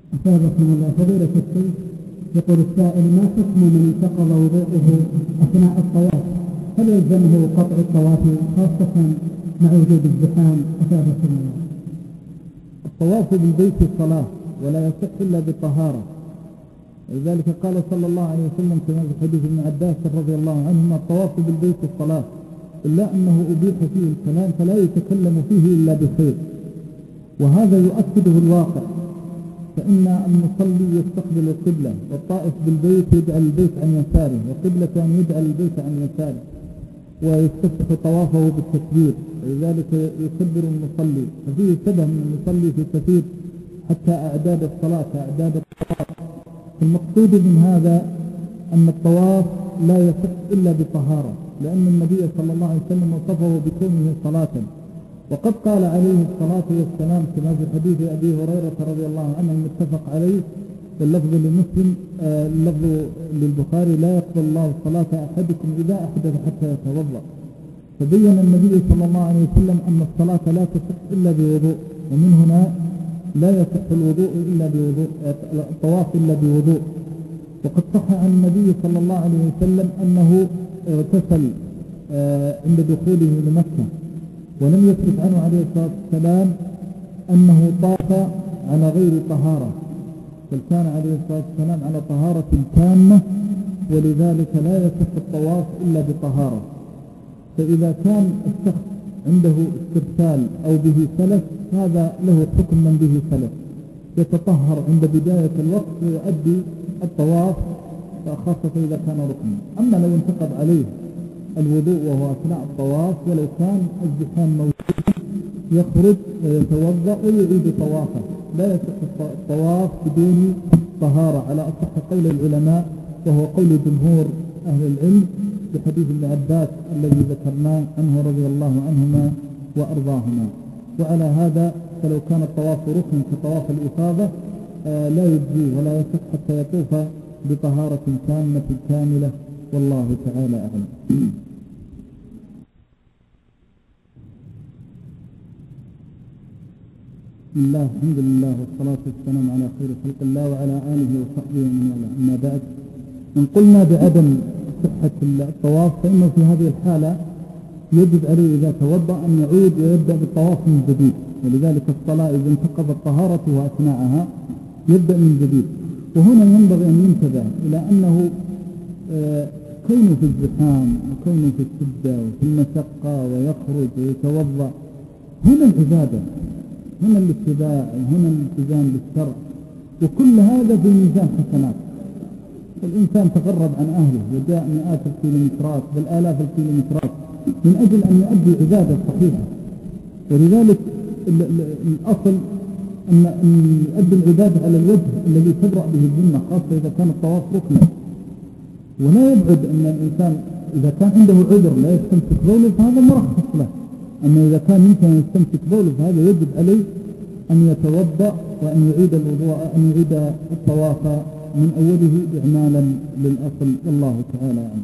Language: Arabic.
أثابكم الله. فضيلة الشيخ، يقول السائل: ما حكم من انتقض وضوءه أثناء الطواف؟ هل يلزمه قطع الطواف خاصة مع وجود الزحام؟ أثابكم الله. الطواف بالبيت صلاة ولا يصح إلا بطهارة، ولذلك قال صلى الله عليه وسلم كما في حديث ابن عباس رضي الله عنهما: الطواف بالبيت الصلاة، إلا أنه أبيح فيه الكلام فلا يتكلم فيه إلا بخير، وهذا يؤكده الواقع، فإن المصلي يستقبل القبلة، والطائف بالبيت يجعل البيت عن يساره، وقبلة أن يجعل البيت عن يساره، ويستفتح طوافه بالتكبير، ولذلك يكبر المصلي، ففيه شبه من المصلي في كثير حتى أعداد الصلاة أعداد الطواف. المقصود من هذا أن الطواف لا يصح إلا بطهارة، لأن النبي صلى الله عليه وسلم وصفه بكونه صلاة، وقد قال عليه الصلاة والسلام كما في حديث أبي هريرة رضي الله عنه المتفق عليه، واللفظ لمسلم اللفظ للبخاري: لا يقبل الله صلاة أحدكم إذا أحدث حتى يتوضأ. فبين النبي صلى الله عليه وسلم أن الصلاة لا تصح إلا بوضوء، ومن هنا لا يصح الوضوء إلا بوضوء، الطواف إلا بوضوء. وقد صح عن النبي صلى الله عليه وسلم أنه اغتسل عند دخوله لمكة، ولم يثبت عنه عليه الصلاة والسلام أنه طاف على غير طهارة، بل كان عليه الصلاة والسلام على طهارة تامة، ولذلك لا يصح الطواف إلا بطهارة. فإذا كان الشخص عنده استرسال أو به سلف، هذا له حكم من به سلف، يتطهر عند بداية الوقت ويؤدي الطواف، خاصة إذا كان ركنا. أما لو انتقض عليه الوضوء وهو أثناء الطواف ولو كان الزحام موجود، يخرج ويتوضأ ويعيد طوافه، لا يصح الطواف بدون طهارة على أصح قول العلماء، وهو قول جمهور أهل العلم بحديث ابن عباس الذي ذكرناه عنه رضي الله عنهما وأرضاهما. وعلى هذا فلو كان الطواف ركن كطواف الإفاضة لا يجزي ولا يصح حتى يطوف بطهارة تامة كاملة، والله تعالى أعلم. بسم الله، الحمد لله، والصلاة والسلام على خير خلق الله وعلى آله وصحبه ومن والاه. أما بعد، إن قلنا بعدم صحة الطواف فإنه في هذه الحالة يجب عليه إذا توضأ أن يعود ويبدأ بالطواف من جديد، ولذلك الصلاة إذا انتقضت طهارته أثناءها يبدأ من جديد. وهنا ينبغي أن ينتبه إلى أنه كونه في الزحام وكونه في الشدة وفي المشقة ويخرج ويتوضأ، هنا العبادة، هنا الاتباع، هنا الالتزام بالشرع، وكل هذا في ميزان حسنات. الإنسان تغرب عن أهله وجاء مئات الكيلومترات بل آلاف الكيلومترات من أجل أن يؤدي عبادة صحيحة، ولذلك الأصل أن يؤدي العبادة على الوجه الذي تبرأ به الذمة، خاصة إذا كان الطواف ركنا. ولا يبعد أن الإنسان إذا كان عنده عذر لا يستمسك بوله فهذا مرخص له، أما إذا كان يمكن أن يستمسك بوله فهذا يجب عليه أن يتوضأ وأن يعيد الوضوء، أن يعيد الطواف من أوله إعمالا للأصل، والله تعالى أعلم.